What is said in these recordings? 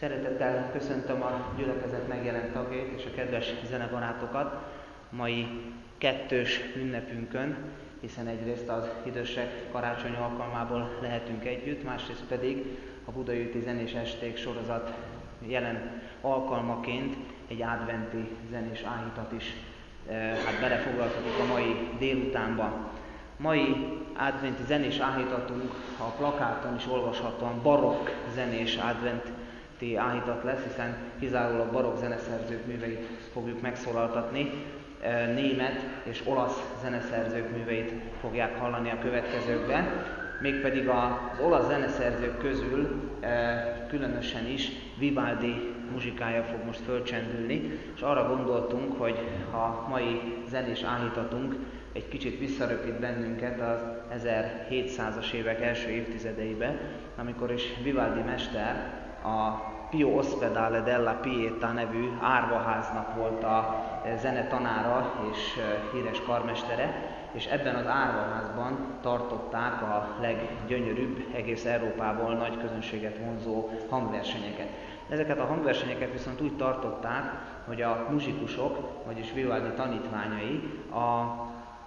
Szeretettel köszöntöm a gyülekezet megjelent tagjait és a kedves zenebarátokat mai kettős ünnepünkön, hiszen egyrészt az idősek karácsony alkalmából lehetünk együtt, másrészt pedig a Budai Úti Zenés Esték sorozat jelen alkalmaként egy adventi zenés áhítat is belefoglaltatok a mai délutánba. Mai adventi zenés áhítatunk a plakáton is olvashatóan barokk zenés adventi áhítat lesz, hiszen kizárólag barokk zeneszerzők műveit fogjuk megszólaltatni. Német és olasz zeneszerzők műveit fogják hallani a következőkben. Mégpedig az olasz zeneszerzők közül különösen is Vivaldi muzsikája fog most fölcsendülni, és arra gondoltunk, hogy a mai zenés áhítatunk egy kicsit visszaröpít bennünket az 1700-as évek első évtizedeibe, amikor is Vivaldi mester a Pio Ospedale della Pietà nevű árvaháznak volt a zenetanára és híres karmestere, és ebben az árvaházban tartották a leggyönyörűbb, egész Európából nagy közönséget vonzó hangversenyeket. Ezeket a hangversenyeket viszont úgy tartották, hogy a muzsikusok, vagyis Vivaldi tanítványai a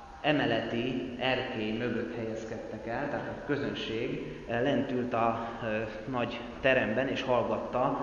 emeleti erkély mögött helyezkedtek el, tehát a közönség lent ült a nagy teremben és hallgatta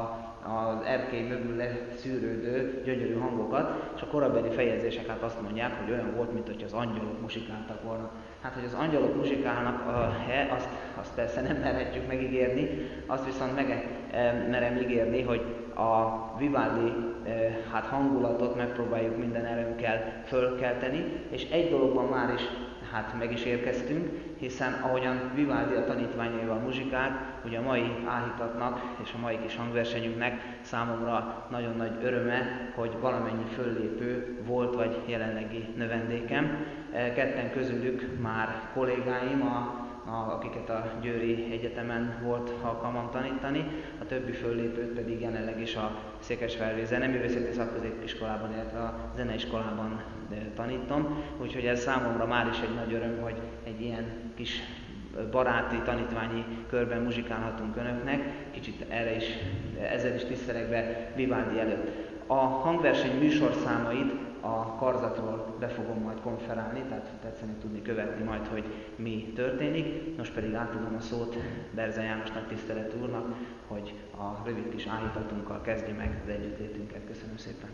az erkély mögül leszűrődő gyönyörű hangokat, és a korabeli fejezések azt mondják, hogy olyan volt, mint hogy az angyalok muzsikáltak volna. Hát, hogy az angyalok muzsikálnak, azt persze nem merhetjük megígérni, azt viszont merem ígérni, hogy a Vivaldi hangulatot megpróbáljuk minden erőnkkel fölkelteni, és egy dologban már is meg is érkeztünk, hiszen ahogyan Vivaldi a tanítványaival muzsikált, ugye a mai áhítatnak és a mai kis hangversenyünknek számomra nagyon nagy öröme, hogy valamennyi föllépő volt vagy jelenlegi növendékem. Ketten közülük már kollégáim, akiket a Győri Egyetemen volt alkalmam tanítani, a többi föllépőt pedig jelenleg is a Székesfehérvári Zeneművészeti Szakközépiskolában, illetve a zeneiskolában tanítom, úgyhogy ez számomra már is egy nagy öröm, hogy egy ilyen kis baráti, tanítványi körben muzsikálhatunk önöknek, kicsit ezzel is tisztelek be Vivaldi előtt. A hangverseny műsorszámait a karzatról be fogom majd konferálni, tehát tetszeni tudni követni majd, hogy mi történik. Most pedig átadom a szót Berze Jánosnak, tisztelet úrnak, hogy a rövid kis áhítatunkkal kezdje meg az együttlétünket. Köszönöm szépen!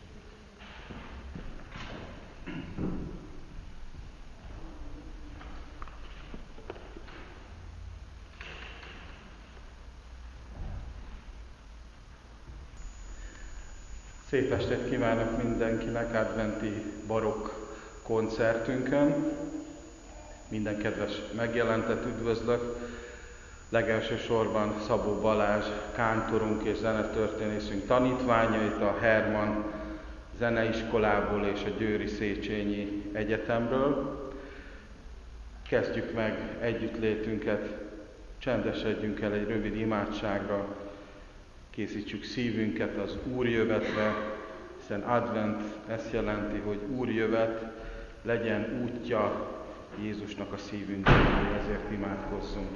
Szép estét kívánok mindenkinek adventi barokk koncertünkön. Minden kedves megjelentet üdvözlök. Legelső sorban Szabó Balázs kántorunk és zenetörténészünk tanítványait a Herman Zeneiskolából és a Győri Széchenyi Egyetemről. Kezdjük meg együttlétünket, csendesedjünk el egy rövid imádságra, készítsük szívünket az Úr jövetre, hiszen advent ezt jelenti, hogy Úr jövet, legyen útja Jézusnak a szívünkben, ezért imádkozzunk.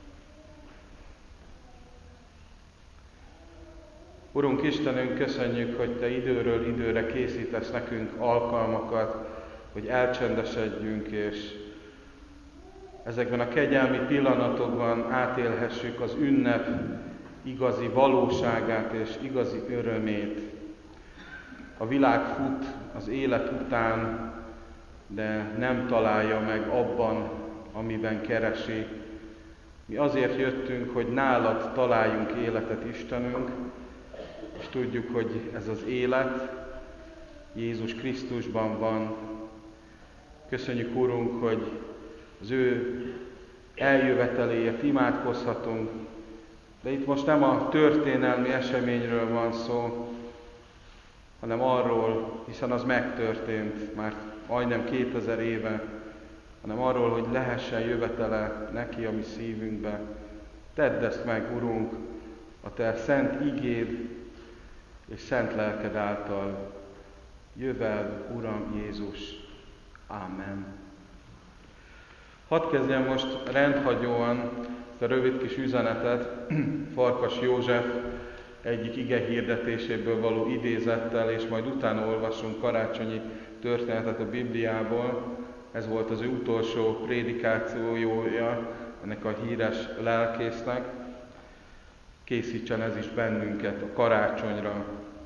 Urunk Istenünk, köszönjük, hogy Te időről időre készítesz nekünk alkalmakat, hogy elcsendesedjünk, és ezekben a kegyelmi pillanatokban átélhessük az ünnep igazi valóságát és igazi örömét. A világ fut az élet után, de nem találja meg abban, amiben keresi. Mi azért jöttünk, hogy nálad találjunk életet, Istenünk, és tudjuk, hogy ez az élet Jézus Krisztusban van. Köszönjük, Urunk, hogy az ő eljöveteléért imádkozhatunk, de itt most nem a történelmi eseményről van szó, hanem arról, hiszen az megtörtént már majdnem 2000 éve, hanem arról, hogy lehessen jövetele neki a mi szívünkbe. Tedd ezt meg, Urunk, a Te szent igéd és szent lelked által. Jövel, Uram Jézus. Ámen. Hadd kezdjem most rendhagyóan a rövid kis üzenetet Farkas József egyik ige hirdetéséből való idézettel, és majd utána olvasunk karácsonyi történetet a Bibliából. Ez volt az ő utolsó prédikációja ennek a híres lelkésznek. Készítsen ez is bennünket a karácsonyra.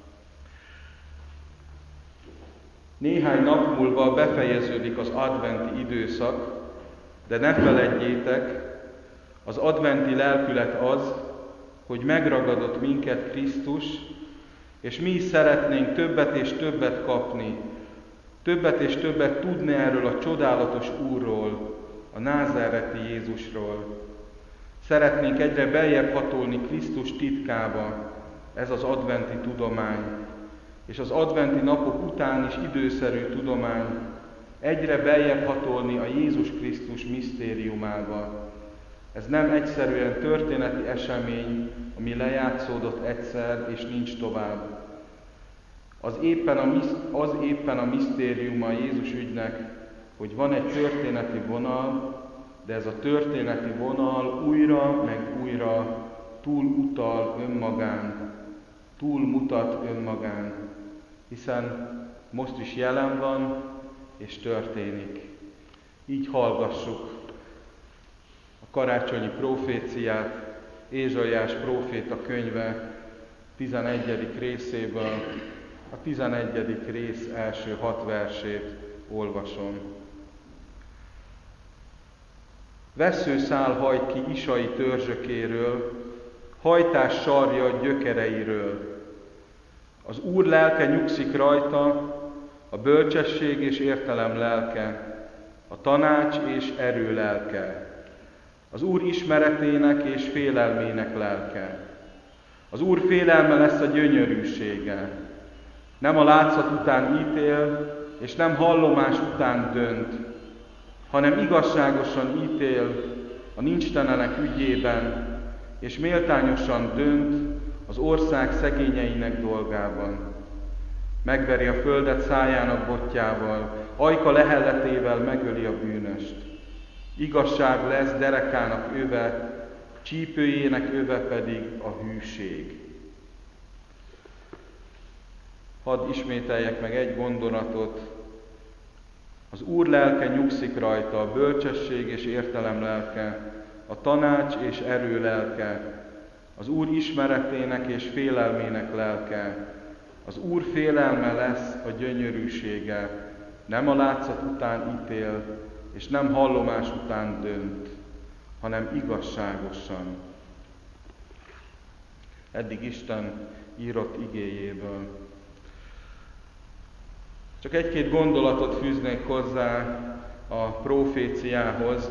Néhány nap múlva befejeződik az adventi időszak, de ne feledjétek, az adventi lelkület az, hogy megragadott minket Krisztus, és mi is szeretnénk többet és többet kapni, többet és többet tudni erről a csodálatos Úrról, a názáreti Jézusról. Szeretnénk egyre beljebb hatolni Krisztus titkába, ez az adventi tudomány, és az adventi napok után is időszerű tudomány, egyre beljebb hatolni a Jézus Krisztus misztériumába. Ez nem egyszerűen történeti esemény, ami lejátszódott egyszer, és nincs tovább. Az éppen a misztériuma a Jézus ügynek, hogy van egy történeti vonal, de ez a történeti vonal újra meg újra túlutal önmagán, túlmutat önmagán, hiszen most is jelen van és történik. Így hallgassuk a karácsonyi proféciát, Ézsaiás próféta könyve 11. részéből, a 11. rész első 6 versét olvasom. Vesszőszál hajt ki Isai törzsökéről, hajtás sarja gyökereiről. Az Úr lelke nyugszik rajta, a bölcsesség és értelem lelke, a tanács és erő lelke, az Úr ismeretének és félelmének lelke. Az Úr félelme lesz a gyönyörűsége. Nem a látszat után ítél, és nem hallomás után dönt, hanem igazságosan ítél a nincstelenek ügyében, és méltányosan dönt az ország szegényeinek dolgában. Megveri a földet szájának botjával, ajka lehelletével megöli a bűnöst. Igazság lesz derekának öve, csípőjének öve pedig a hűség. Hadd ismételjek meg egy gondolatot. Az Úr lelke nyugszik rajta, a bölcsesség és értelem lelke, a tanács és erő lelke, az Úr ismeretének és félelmének lelke. Az Úr félelme lesz a gyönyörűsége, nem a látszat után ítél, és nem hallomás után dönt, hanem igazságosan. Eddig Isten írott igéjéből. Csak egy-két gondolatot fűznék hozzá a proféciához.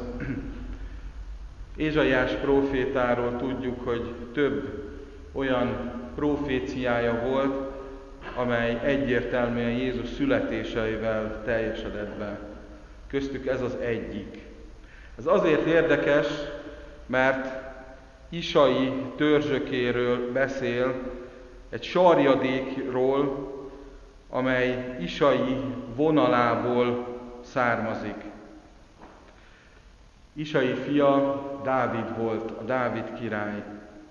Ézsaiás prófétáról tudjuk, hogy több olyan proféciája volt, amely egyértelműen Jézus születéseivel teljesedett be. Köztük ez az egyik. Ez azért érdekes, mert Isai törzsökéről beszél, egy sarjadékról, amely Isai vonalából származik. Isai fia Dávid volt, a Dávid király.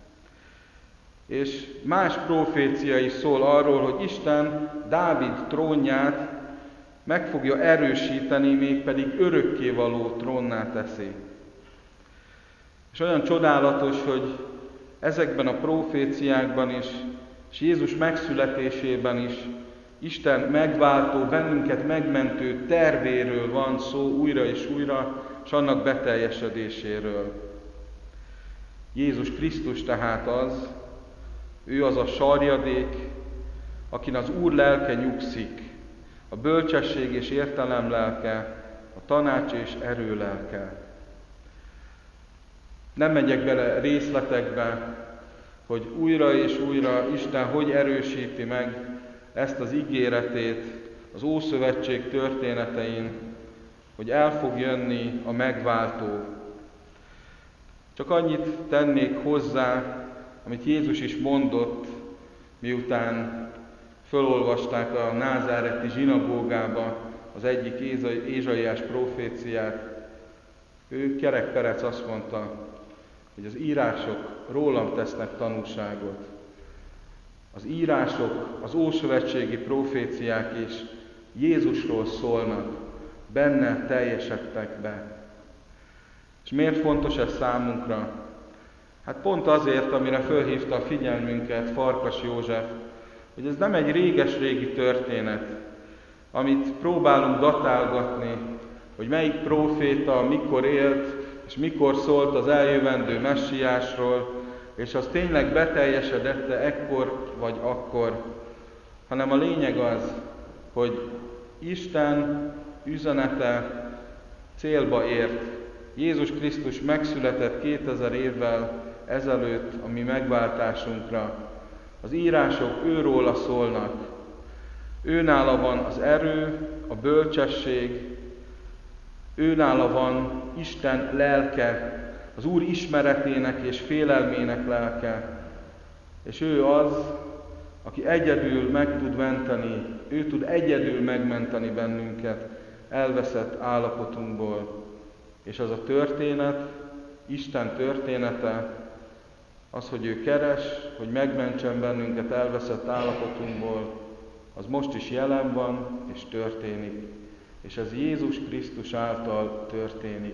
És más profécia is szól arról, hogy Isten Dávid trónját meg fogja erősíteni, mégpedig örökkévaló trónná teszi. És olyan csodálatos, hogy ezekben a proféciákban is, és Jézus megszületésében is Isten megváltó, bennünket megmentő tervéről van szó újra és újra, és annak beteljesedéséről. Jézus Krisztus tehát az, ő az a sarjadék, akin az Úr lelke nyugszik, a bölcsesség és értelem lelke, a tanács és erő lelke. Nem megyek bele részletekbe, hogy újra és újra Isten hogy erősíti meg ezt az ígéretét az Ószövetség történetein, hogy el fog jönni a megváltó. Csak annyit tennék hozzá, amit Jézus is mondott, miután fölolvasták a názáreti zsinagógába az egyik Ézsaiás proféciát. Ő kerekperec azt mondta, hogy az írások rólam tesznek tanúságot. Az írások, az ószövetségi proféciák is Jézusról szólnak, benne teljesedtek be. És miért fontos ez számunkra? Hát pont azért, amire fölhívta a figyelmünket Farkas József, hogy ez nem egy réges-régi történet, amit próbálunk datálgatni, hogy melyik próféta mikor élt, és mikor szólt az eljövendő messiásról, és az tényleg beteljesedett-e ekkor vagy akkor, hanem a lényeg az, hogy Isten üzenete célba ért. Jézus Krisztus megszületett 2000 évvel ezelőtt a mi megváltásunkra. Az írások őróla szólnak. Őnála van az erő, a bölcsesség, őnála van Isten lelke, az Úr ismeretének és félelmének lelke. És ő az, aki egyedül meg tud menteni, ő tud egyedül megmenteni bennünket elveszett állapotunkból. És az a történet, Isten története, az, hogy ő keres, hogy megmentsen bennünket elveszett állapotunkból, az most is jelen van és történik. És ez Jézus Krisztus által történik.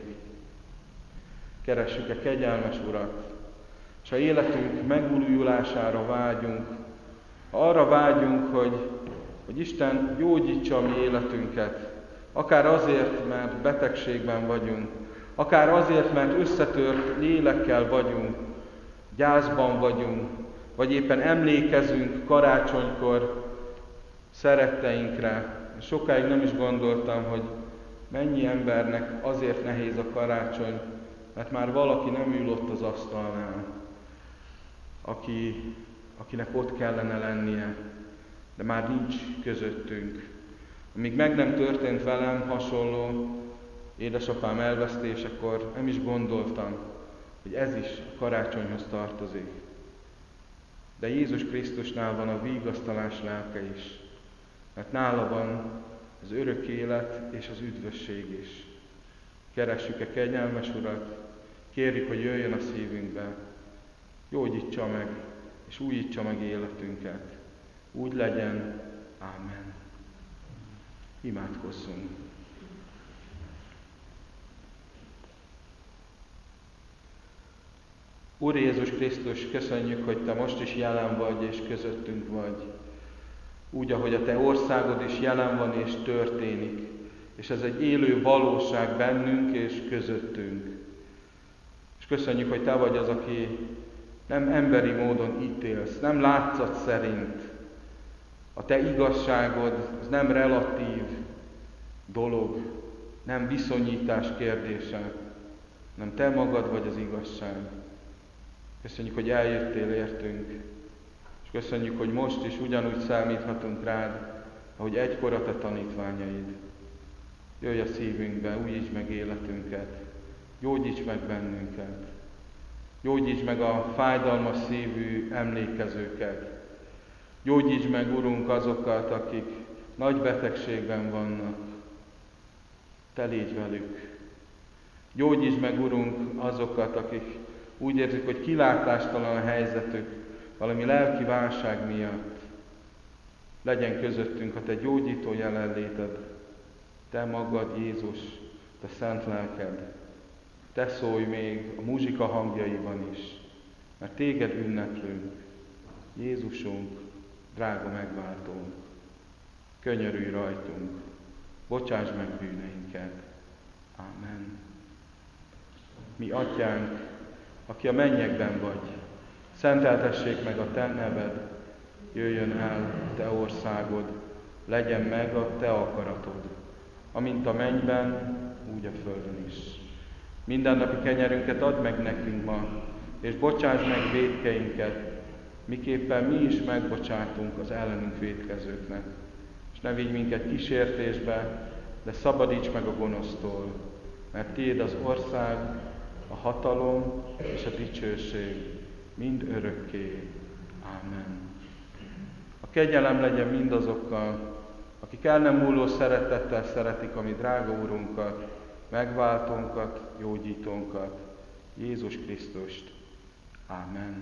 Keressük-e kegyelmes Urat, és ha életünk megújulására vágyunk, ha arra vágyunk, hogy Isten gyógyítsa a mi életünket, akár azért, mert betegségben vagyunk, akár azért, mert összetört lélekkel vagyunk, gyászban vagyunk, vagy éppen emlékezünk karácsonykor szeretteinkre. Sokáig nem is gondoltam, hogy mennyi embernek azért nehéz a karácsony, mert már valaki nem ül ott az asztalnál, akinek ott kellene lennie, de már nincs közöttünk. Amíg meg nem történt velem hasonló édesapám elvesztésekor, nem is gondoltam, hogy ez is a karácsonyhoz tartozik. De Jézus Krisztusnál van a vigasztalás lelke is, mert nála van az örök élet és az üdvösség is. Keressük-e kegyelmes Urat, kérjük, hogy jöjjön a szívünkbe, gyógyítsa meg és újítsa meg életünket. Úgy legyen. Ámen. Imádkozzunk. Úr Jézus Krisztus, köszönjük, hogy Te most is jelen vagy és közöttünk vagy. Úgy, ahogy a Te országod is jelen van és történik. És ez egy élő valóság bennünk és közöttünk. És köszönjük, hogy Te vagy az, aki nem emberi módon ítélsz, nem látszat szerint. A Te igazságod az nem relatív dolog, nem viszonyítás kérdése, hanem Te magad vagy az igazság. Köszönjük, hogy eljöttél értünk, és köszönjük, hogy most is ugyanúgy számíthatunk rád, ahogy egykor a Te tanítványaid. Jöjj a szívünkbe, újítsd meg életünket, gyógyíts meg bennünket, gyógyíts meg a fájdalmas szívű emlékezőket, gyógyíts meg, Urunk, azokat, akik nagy betegségben vannak, Te légy velük. Gyógyíts meg, Urunk, azokat, akik úgy érzik, hogy kilátástalan a helyzetük valami lelki válság miatt. Legyen közöttünk a Te gyógyító jelenléted, Te magad, Jézus, Te szent lelked. Te szólj még a muzsika hangjaiban is, mert Téged ünneplünk, Jézusunk, drága megváltónk. Könyörülj rajtunk, bocsáss meg bűneinket. Ámen. Mi Atyánk, aki a mennyekben vagy, szenteltessék meg a Te neved, jöjjön el a Te országod, legyen meg a Te akaratod, amint a mennyben, úgy a földön is. Mindennapi kenyerünket add meg nekünk ma, és bocsáss meg vétkeinket, miképpen mi is megbocsátunk az ellenünk vétkezőknek. És ne vigy minket kísértésbe, de szabadíts meg a gonosztól, mert Tiéd az ország, a hatalom és a dicsőség mind örökké. Ámen. A kegyelem legyen mindazokkal, akik el nem múló szeretettel szeretik a mi drága Urunkat, megváltónkat, gyógyítónkat, Jézus Krisztust. Amen.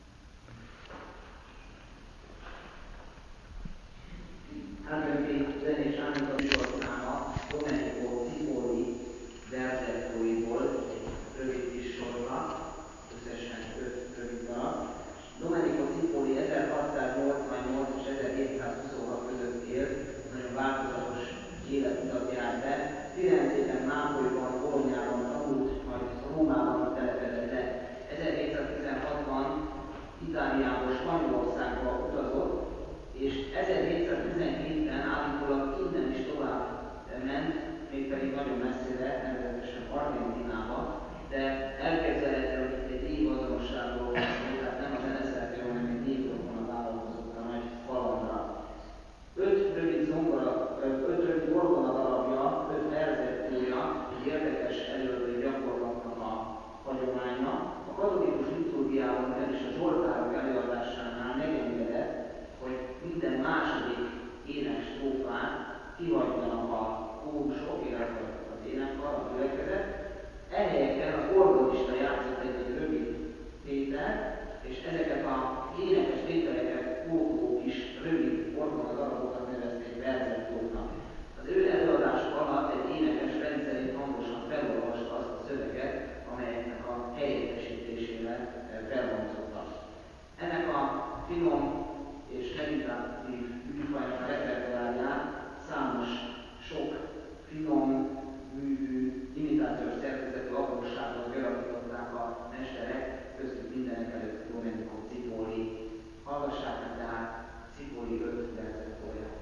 Adventi zenés Ánika műsorszáma Domenico Cipoli verzettóiból egy rövid kis sorozat, összesen 5 rövid darab. Domenico Cipoli 1688 és 1726 között élt, nagyon változatos életutat járt be. Firenzében, Nápolyban, Bolognában tanult, majd Rómában telepedett le. 1716-ban Itáliából Spanyolországba utazott, és 1717-ben állítólag innen is tovább ment, mégpedig nagyon messzire, nevezetesen Argentinába, de elképzelhető, hogy itt egy névazonosságról van szó, tehát nem a zeneszerző, hanem egy névrokon vállalkozott a nagy kalandra. 5 rövid orgona darabja, 5 verzettója, egy érdekes előadói gyakorlatnak a hagyománya. A katolikus liturgiában, ugyanis a zsoltárok előadásánál megengedett, hogy minden második énekstrófán kihagyjanak a kórusok, illetve az énekkar, a gyülekezet. Ehelyeken az organista játszott egy rövid tételt, és ezeket a énekes tételeket kódoló kis rövid orgonadarabokat nevezték verzettóknak. Az ő előadások alatt egy énekes rendszerint hangosan felolvasta azt a szöveget, amelyeknek a helyettesítésére felhangzottak. Ennek a finom és meditatív műfajnak a repertoárján számos sok finom művű, imitációs szerkezetű apróságot gyarapították a mesterek, köztük mindenek előtt Domenico Cipoli. Hallgassák meg tehát Cipoli 5 verzettóját.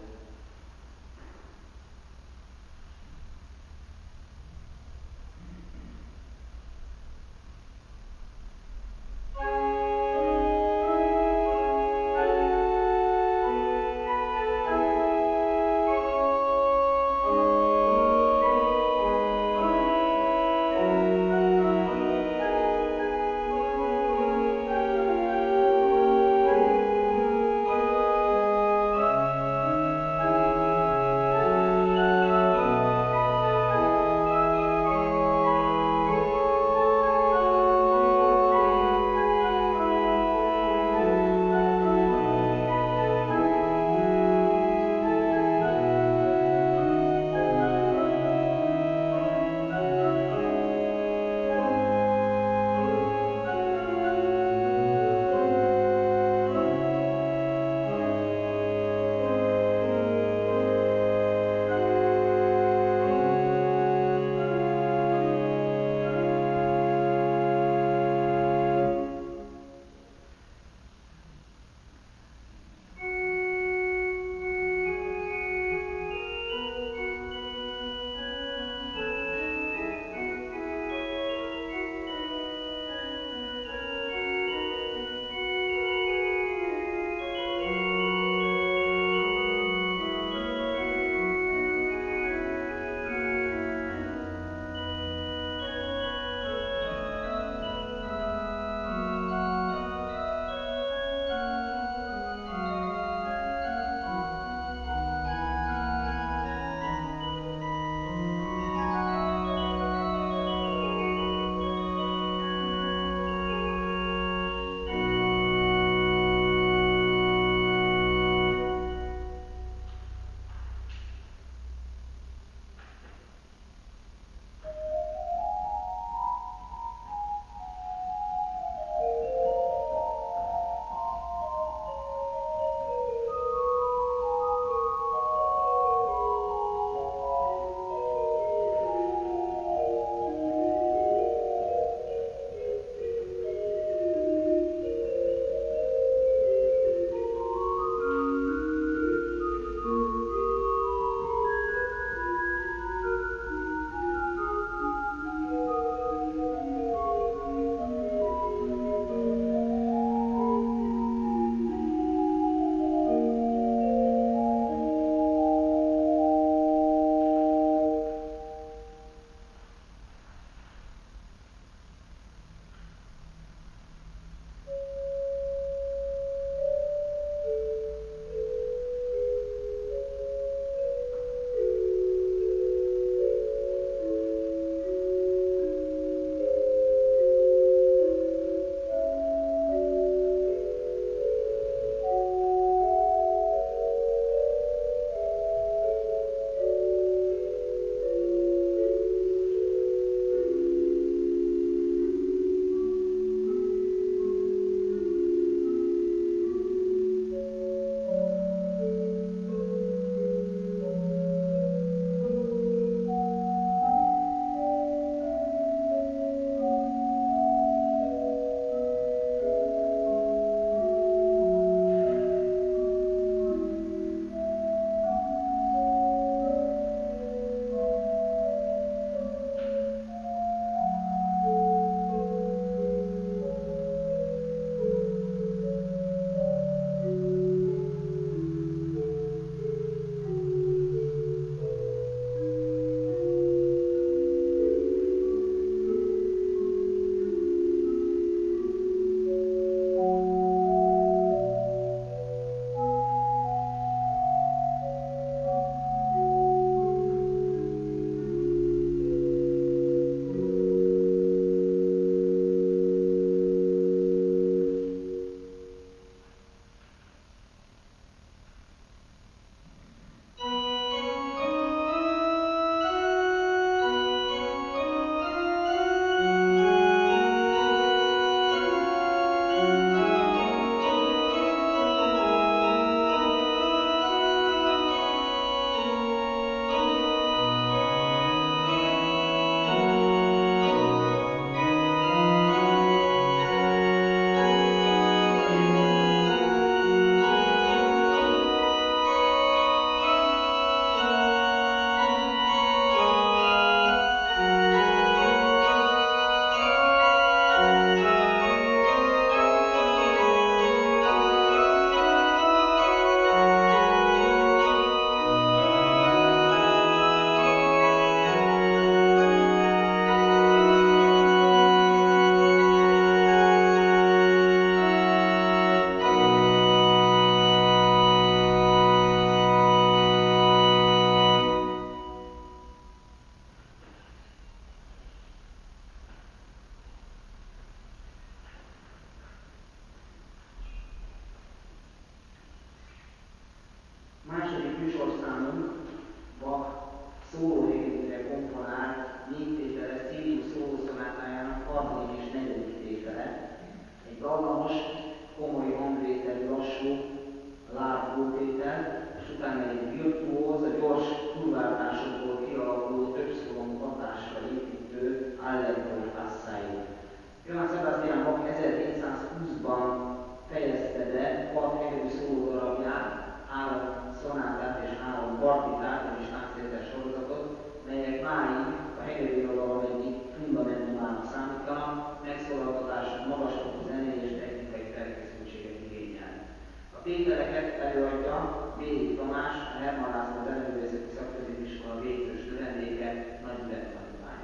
műsorszámunk Bach szólóhegedűre komponált 4 tételes Sirius szólószonátájának 3. és 4. tétele. Egy dallamos, komoly hangvételű, lassú, láb tétel, és utána egy virtuóz, a gyors túlváltásokból kialakuló többszóló hatásra építő allegro passájú. Johann Sebastian Bach 1720-ban fejezte be 6 hegedű szólódarabját, 3 szonátát és 3 partitát, vagyis tánctétel sorozatot, melyek máig a hegedűirodalom egyik fundamentumának számítanak, megszólaltatásuk magasfokú zenei és technikai felkészültséget igényel. A tételeket előadja Béri Tamás, a Hermann László Zeneművészeti Szakközépiskola végzős növendéke, Nagyület tanulmány.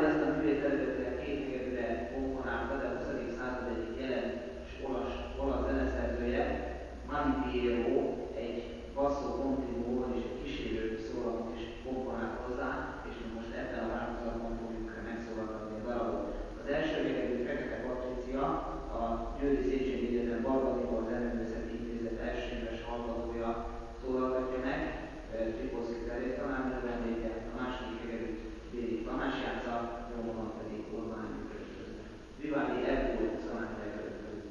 ezt a művét eredetileg két hegedűre komponálta, de a 20. század egyik jelentős olasz zeneszerzője, Mani Piero, egy basso continuo, vagyis egy kísérő szólamot is komponált hozzá, és mi most ebben a változatban fogjuk megszólaltatni a darabot. Az első hegedű Fekete Patricia, a Győri Széchenyi Egyetem Barbandival Zeneművészeti Intézet első éves hallgatója szólaltatja meg, Tripolszki Teréz tanárnő vendége, a második hegedűt Béri Tamás játsza, nyomban pedig Orbán György. Vivaldi Erkó szonátája következik.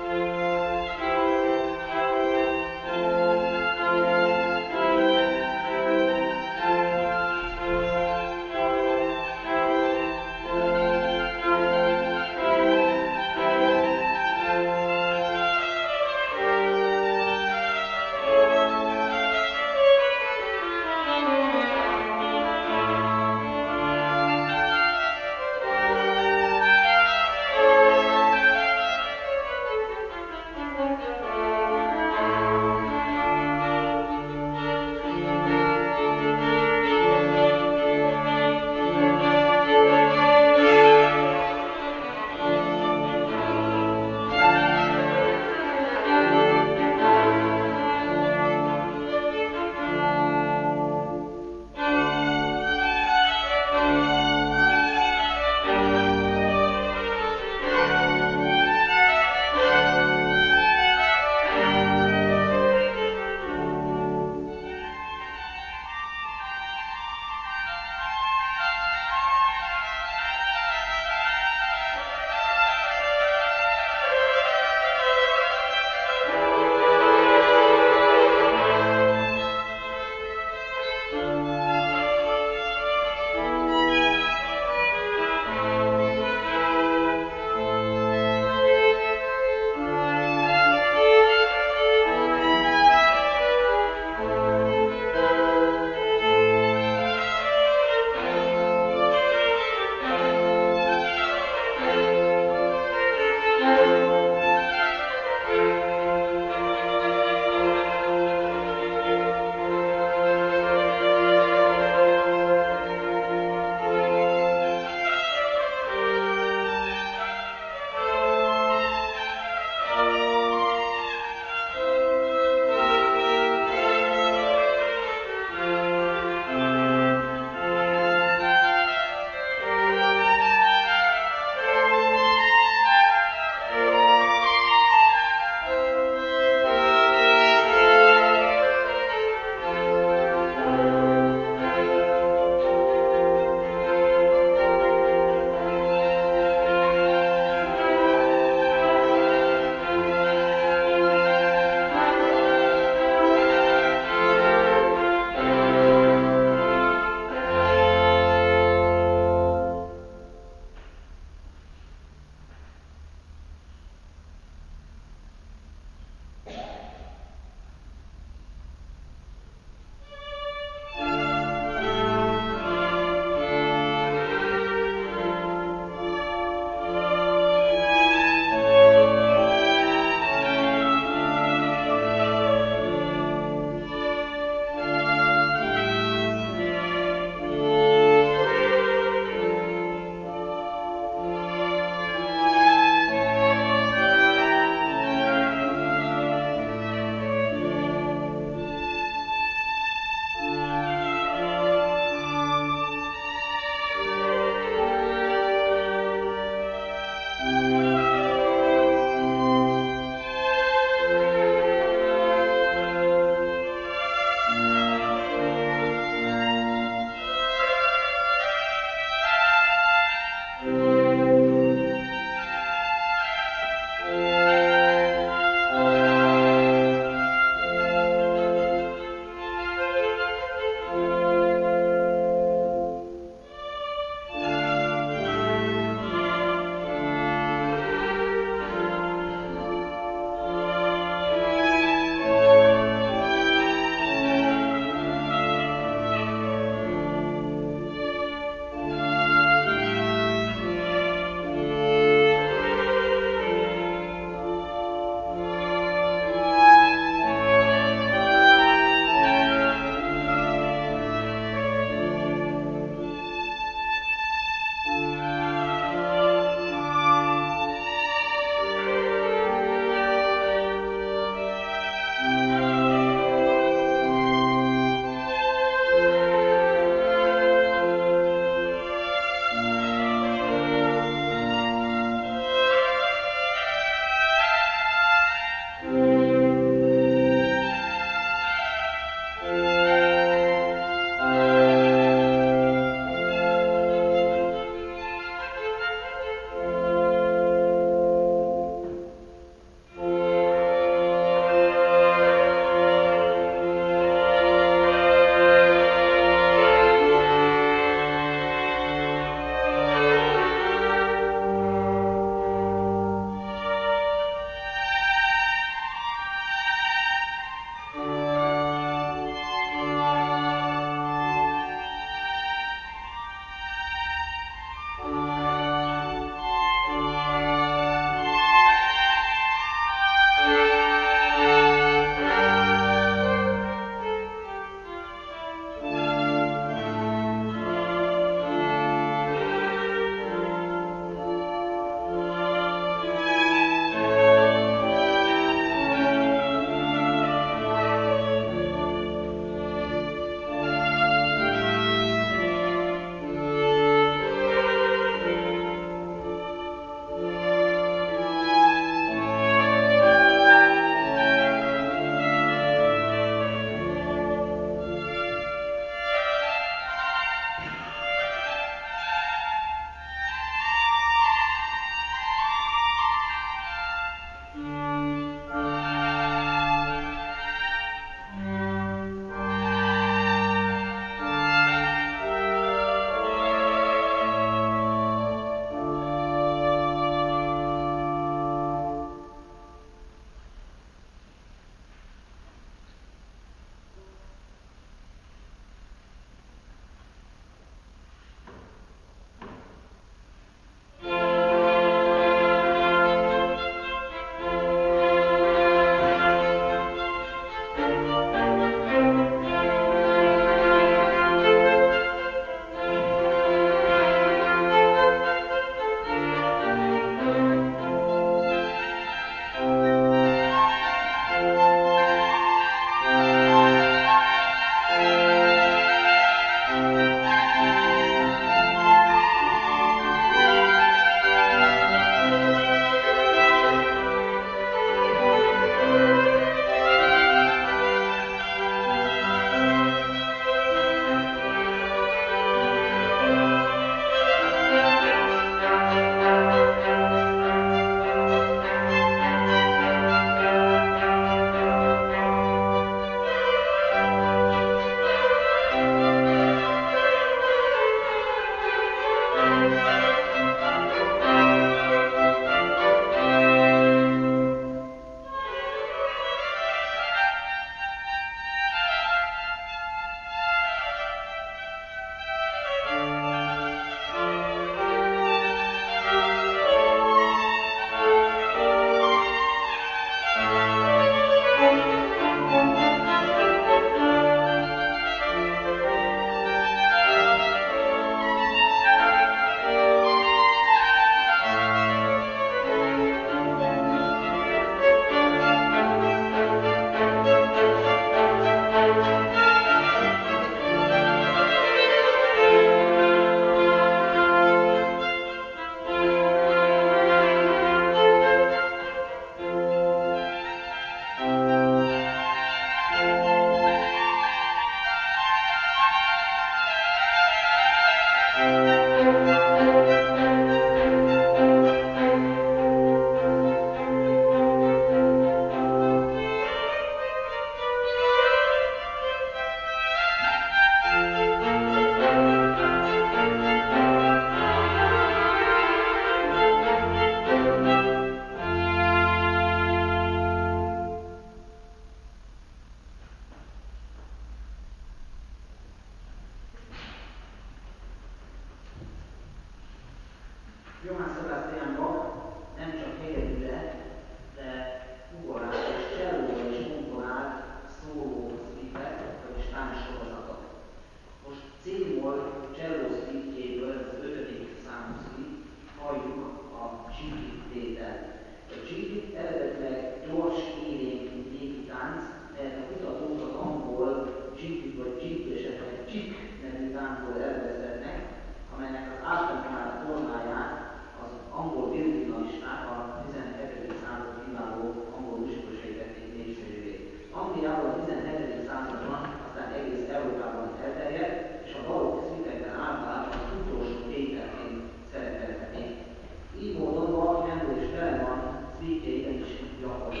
Johann Sebastian Bach nem csak hegedűre, de ugorát és csellóra is komponált szóló szvítet, vagyis táncsorozatot. Most C-moll cselló szvítjéből, az 5. számú szvít, halljuk a Csiki tételt. A Csiki eredetileg gyors, élénk, mint népi tánc, mert a kutatók az angol Csiki vagy Csik és esetleg Csik nevű táncból elvezetnek, amelynek az általános formáját az angol violinalisták a 17. század kiváló angol muzsikusai tették népszerűvé. Angliában a 17. században, aztán egész Európában elterjedt, és a barokk szvítekben általában az utolsó tételként szerepeltették. Így módon Bach, Handel és Telemann szvítjeiben is gyakori.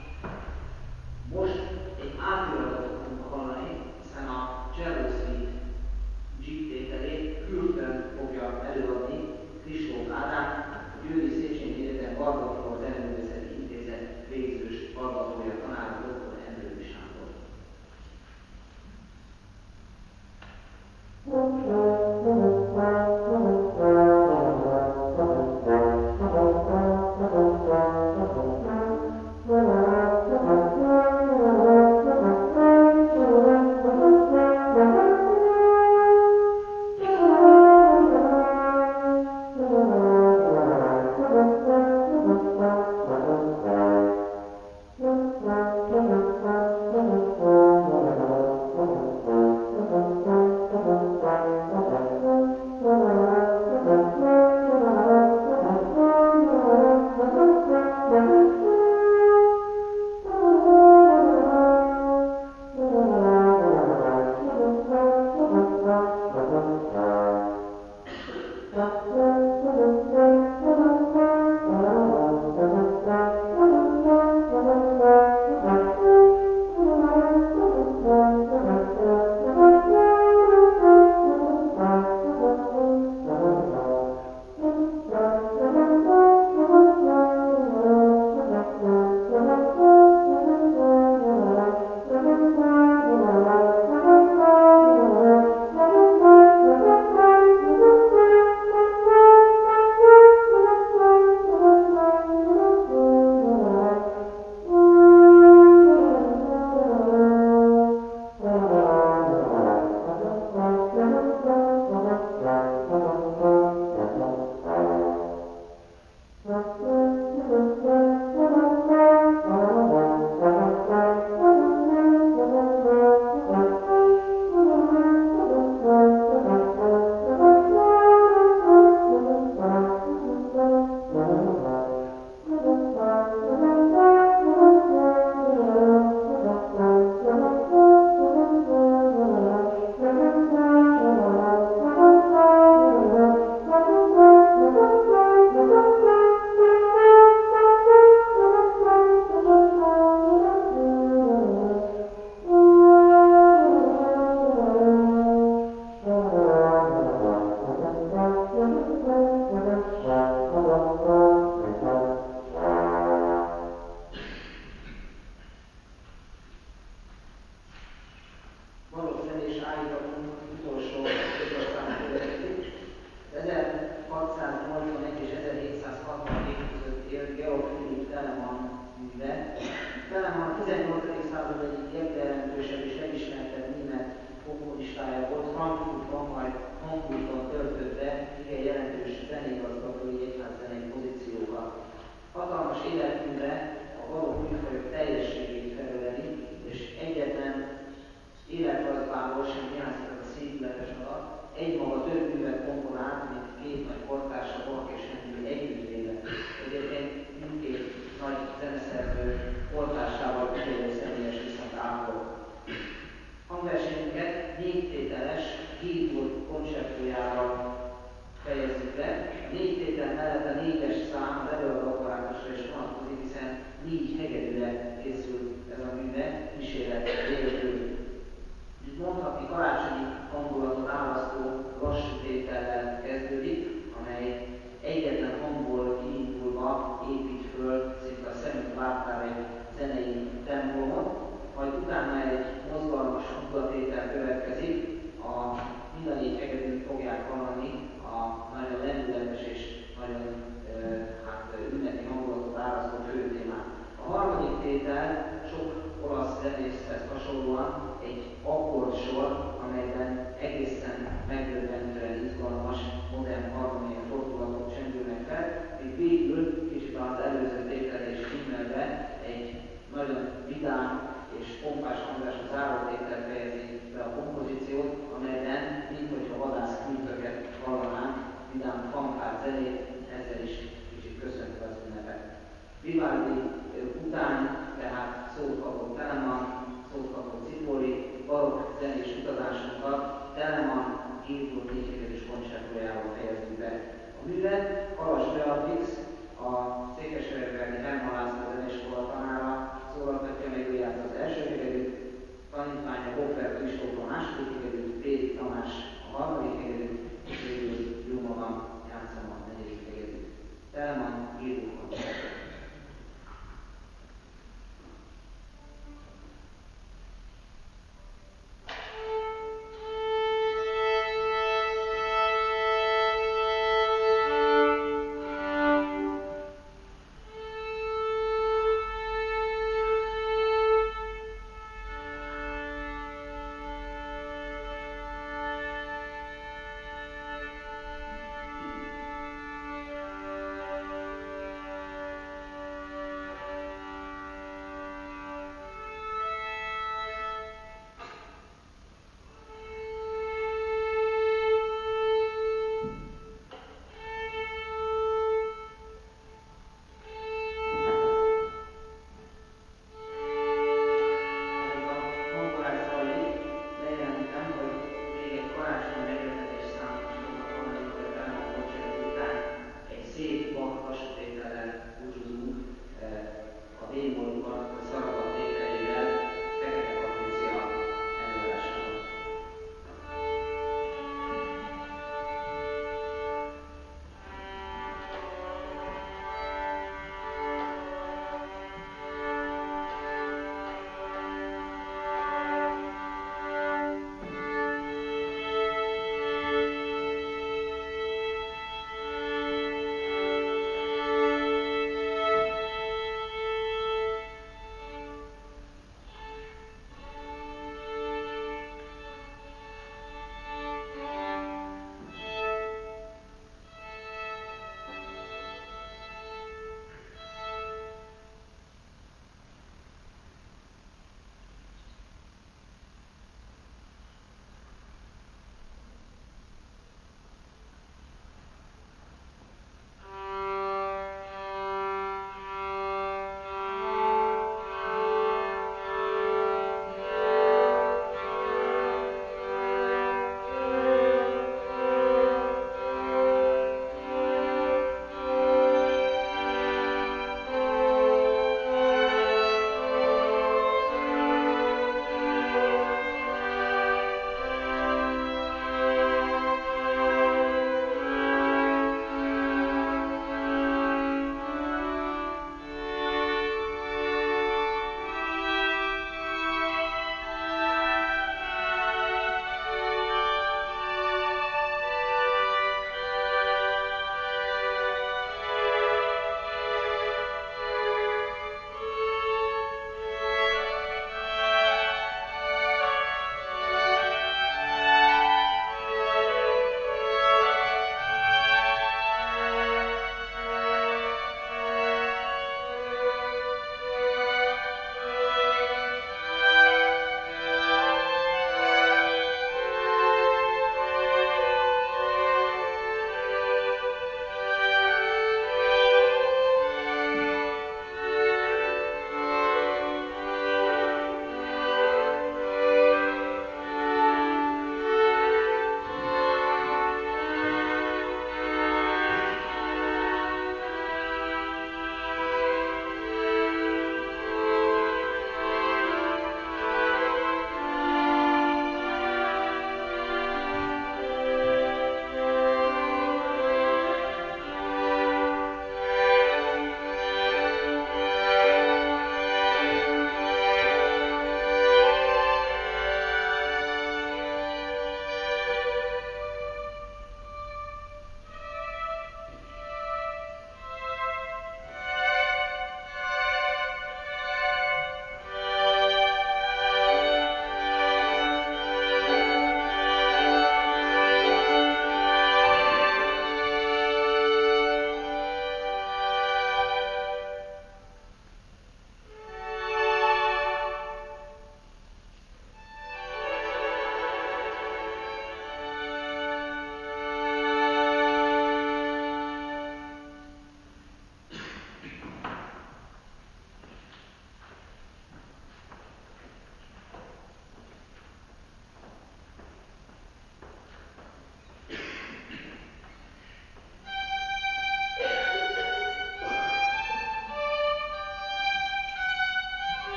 Most egy átiratot fogunk hallani, hiszen a cello szvít G-tételét külfön fogja előadni Kristóf Ádám, a Győri Széchenyi Egyetem Hallgatói Zeneművészeti Intézet végzős hallgatója, tanára dr. Endrői Sándor. Telemann a 18. század egyik legjelentősebb és legismertebb német komponistája volt, Frankfurtban, majd Hamburgban töltött be igen jelentős zenégazgatói egyházzenei pozíciókat. Hatalmas életműve a barokk műfajok teljességét felöleli, és egyetlen életrajzbából sem hiányzik a székületes adat, egymaga több művet komponált, mint két nagy kortársa, Bach és Handel együttvéve. Egyébként mindkét nagy zeneszerző kortársával ugyanúgy személyes viszont ápol. Hangversenyünket 4 tételes G-dur koncerttójával fejezzük be. A 4 tétel mellett a 4-es szám az előadó apparátusra is vonatkozik, hiszen 4 hegedűre készült ez a műve, kísérlet nélkül. Így mondhatni karácsonyi hangulatot választó lassú tétellel kezdődik, amely egyetlen hangból kiindulva épít föl szinte a szemünk láttára egy zenei templomot, majd utána egy mozgalmas hangulatétel következik, mind a 4 hegedűn fogják hallani a nagyon lendületes és nagyon el sok olasz zenészhez hasonlóan egy akkordsor, amelyben egészen megdöbbentően izgalmas, modern harmónia